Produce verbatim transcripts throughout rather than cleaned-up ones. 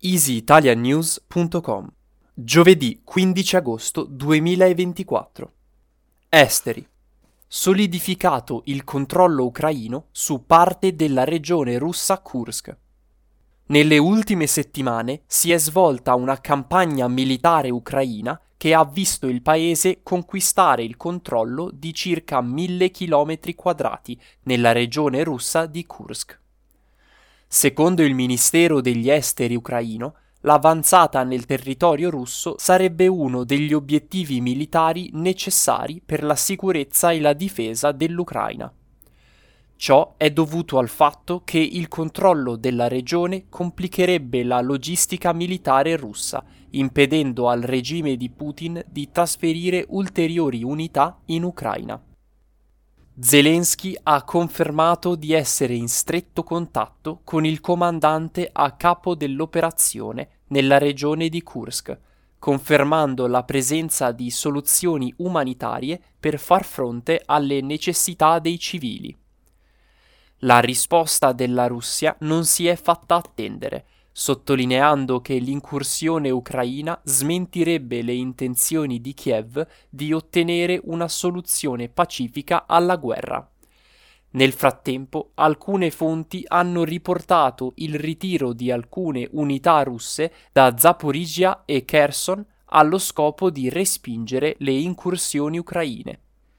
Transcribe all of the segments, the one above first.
easy italian news punto com. Giovedì quindici agosto duemilaventiquattro. Esteri. Solidificato il controllo ucraino su parte della regione russa Kursk. Nelle ultime settimane si è svolta una campagna militare ucraina che ha visto il paese conquistare il controllo di circa mille chilometri quadrati nella regione russa di Kursk. Secondo il Ministero degli Esteri ucraino, l'avanzata nel territorio russo sarebbe uno degli obiettivi militari necessari per la sicurezza e la difesa dell'Ucraina. Ciò è dovuto al fatto che il controllo della regione complicherebbe la logistica militare russa, impedendo al regime di Putin di trasferire ulteriori unità in Ucraina. Zelensky ha confermato di essere in stretto contatto con il comandante a capo dell'operazione nella regione di Kursk, confermando la presenza di soluzioni umanitarie per far fronte alle necessità dei civili. La risposta della Russia non si è fatta attendere, sottolineando che l'incursione ucraina smentirebbe le intenzioni di Kiev di ottenere una soluzione pacifica alla guerra. Nel frattempo, alcune fonti hanno riportato il ritiro di alcune unità russe da Zaporizhia e Kherson allo scopo di respingere le incursioni ucraine.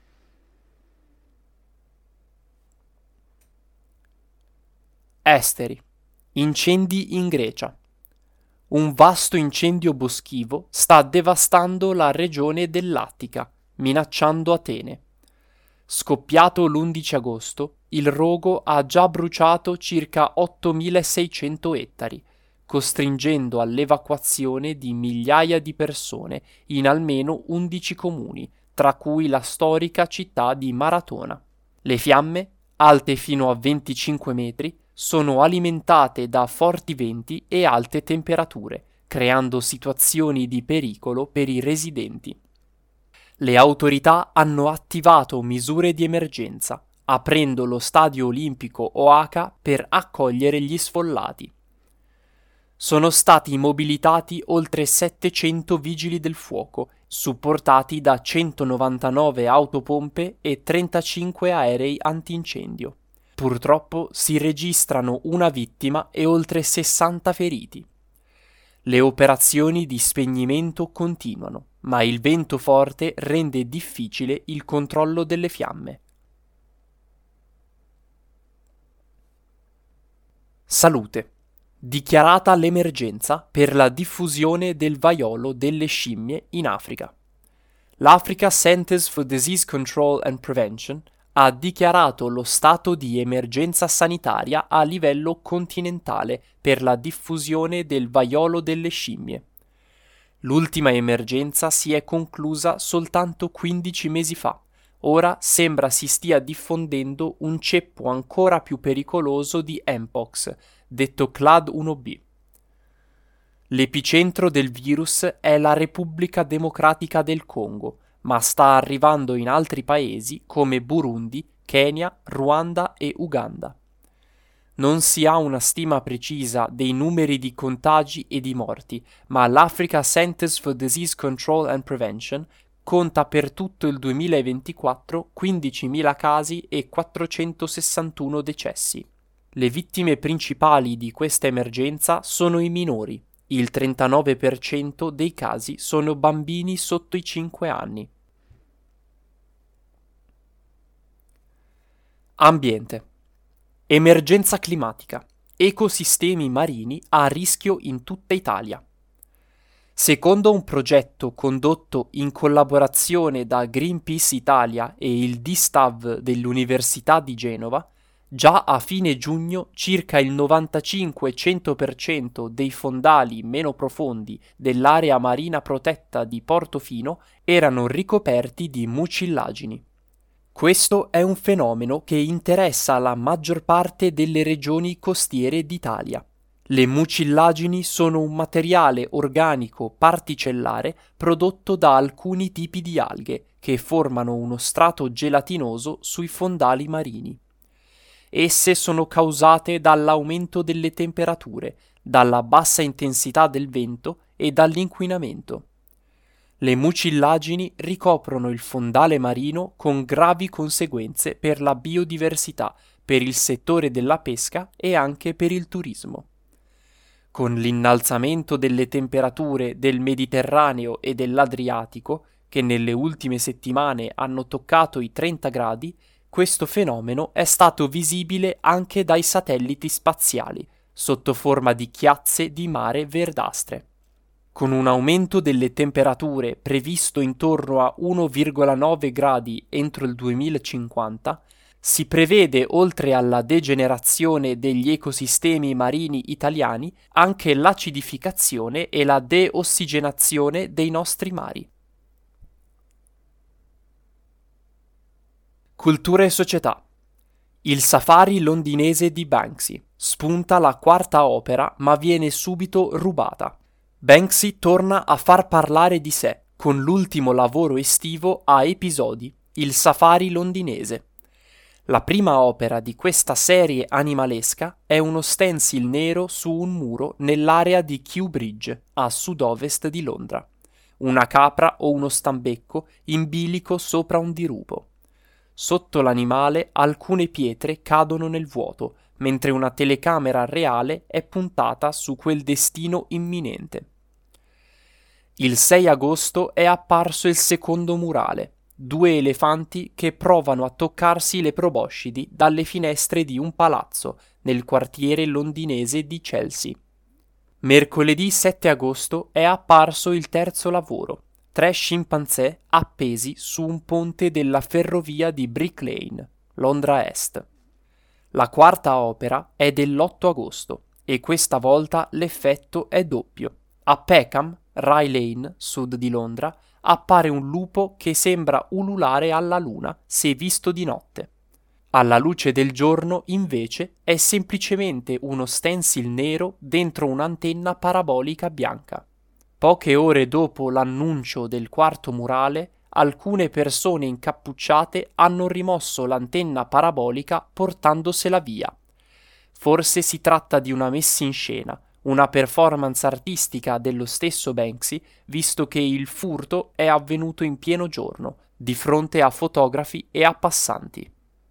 Esteri. Incendi in Grecia. Un vasto incendio boschivo sta devastando la regione dell'Attica, minacciando Atene. Scoppiato l'undici agosto, il rogo ha già bruciato circa ottomilaseicento ettari, costringendo all'evacuazione di migliaia di persone in almeno undici comuni, tra cui la storica città di Maratona. Le fiamme, alte fino a venticinque metri, sono alimentate da forti venti e alte temperature, creando situazioni di pericolo per i residenti. Le autorità hanno attivato misure di emergenza, aprendo lo stadio olimpico Oaka per accogliere gli sfollati. Sono stati mobilitati oltre settecento vigili del fuoco, supportati da centonovantanove autopompe e trentacinque aerei antincendio. Purtroppo si registrano una vittima e oltre sessanta feriti. Le operazioni di spegnimento continuano, ma il vento forte rende difficile il controllo delle fiamme. Salute. Dichiarata l'emergenza per la diffusione del vaiolo delle scimmie in Africa. L'Africa Centers for Disease Control and Prevention ha dichiarato lo stato di emergenza sanitaria a livello continentale per la diffusione del vaiolo delle scimmie. L'ultima emergenza si è conclusa soltanto quindici mesi fa. Ora sembra si stia diffondendo un ceppo ancora più pericoloso di Mpox, detto Clade uno B. L'epicentro del virus è la Repubblica Democratica del Congo, ma sta arrivando in altri paesi come Burundi, Kenya, Ruanda e Uganda. Non si ha una stima precisa dei numeri di contagi e di morti, ma l'Africa Centers for Disease Control and Prevention conta per tutto il duemilaventiquattro quindicimila casi e quattrocentosessantuno decessi. Le vittime principali di questa emergenza sono i minori. Il trentanove per cento dei casi sono bambini sotto i cinque anni. Ambiente. Emergenza climatica. Ecosistemi marini a rischio in tutta Italia. Secondo un progetto condotto in collaborazione da Greenpeace Italia e il DISTAV dell'Università di Genova, già a fine giugno circa il novantacinque cento per cento dei fondali meno profondi dell'area marina protetta di Portofino erano ricoperti di mucillagini. Questo è un fenomeno che interessa la maggior parte delle regioni costiere d'Italia. Le mucillagini sono un materiale organico particellare prodotto da alcuni tipi di alghe che formano uno strato gelatinoso sui fondali marini. Esse sono causate dall'aumento delle temperature, dalla bassa intensità del vento e dall'inquinamento. Le mucillagini ricoprono il fondale marino con gravi conseguenze per la biodiversità, per il settore della pesca e anche per il turismo. Con l'innalzamento delle temperature del Mediterraneo e dell'Adriatico, che nelle ultime settimane hanno toccato i trenta gradi, questo fenomeno è stato visibile anche dai satelliti spaziali, sotto forma di chiazze di mare verdastre. Con un aumento delle temperature previsto intorno a uno virgola nove gradi entro il duemilacinquanta, si prevede, oltre alla degenerazione degli ecosistemi marini italiani, anche l'acidificazione e la deossigenazione dei nostri mari. Cultura e società. Il safari londinese di Banksy. Spunta la quarta opera, ma viene subito rubata. Banksy torna a far parlare di sé, con l'ultimo lavoro estivo a episodi, il safari londinese. La prima opera di questa serie animalesca è uno stencil nero su un muro nell'area di Kew Bridge, a sud-ovest di Londra. Una capra o uno stambecco in bilico sopra un dirupo. Sotto l'animale alcune pietre cadono nel vuoto, mentre una telecamera reale è puntata su quel destino imminente. Il sei agosto è apparso il secondo murale, due elefanti che provano a toccarsi le proboscidi dalle finestre di un palazzo nel quartiere londinese di Chelsea. Mercoledì sette agosto è apparso il terzo lavoro, tre scimpanzé appesi su un ponte della ferrovia di Brick Lane, Londra Est. La quarta opera è dell'otto agosto e questa volta l'effetto è doppio. A Peckham, Rye Lane, sud di Londra, appare un lupo che sembra ululare alla luna se visto di notte. Alla luce del giorno, invece, è semplicemente uno stencil nero dentro un'antenna parabolica bianca. Poche ore dopo l'annuncio del quarto murale, alcune persone incappucciate hanno rimosso l'antenna parabolica portandosela via. Forse si tratta di una messa in scena, una performance artistica dello stesso Banksy, visto che il furto è avvenuto in pieno giorno, di fronte a fotografi e a passanti.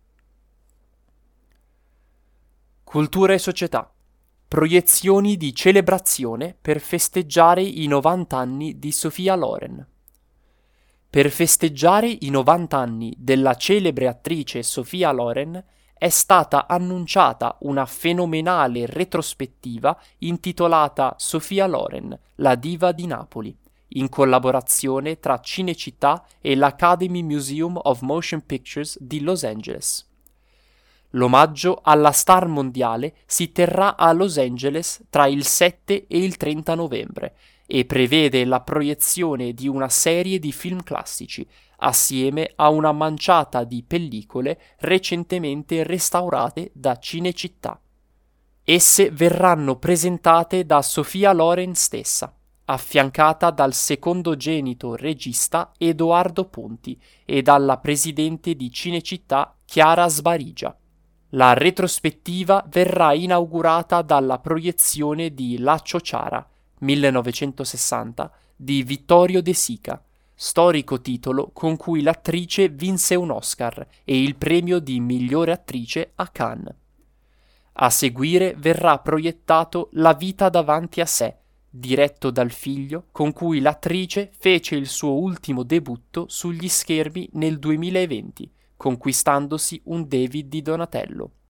Cultura e società. Proiezioni di celebrazione per festeggiare i novanta anni di Sophia Loren. Per festeggiare i novanta anni della celebre attrice Sophia Loren è stata annunciata una fenomenale retrospettiva intitolata Sophia Loren, la diva di Napoli, in collaborazione tra Cinecittà e l'Academy Museum of Motion Pictures di Los Angeles. L'omaggio alla star mondiale si terrà a Los Angeles tra il sette e il trenta novembre e prevede la proiezione di una serie di film classici, assieme a una manciata di pellicole recentemente restaurate da Cinecittà. Esse verranno presentate da Sophia Loren stessa, affiancata dal secondogenito regista Edoardo Ponti e dalla presidente di Cinecittà Chiara Sbarigia. La retrospettiva verrà inaugurata dalla proiezione di La Ciociara, millenovecentosessanta, di Vittorio De Sica, storico titolo con cui l'attrice vinse un Oscar e il premio di migliore attrice a Cannes. A seguire verrà proiettato La vita davanti a sé, diretto dal figlio, con cui l'attrice fece il suo ultimo debutto sugli schermi nel duemilaventi, conquistandosi un David di Donatello.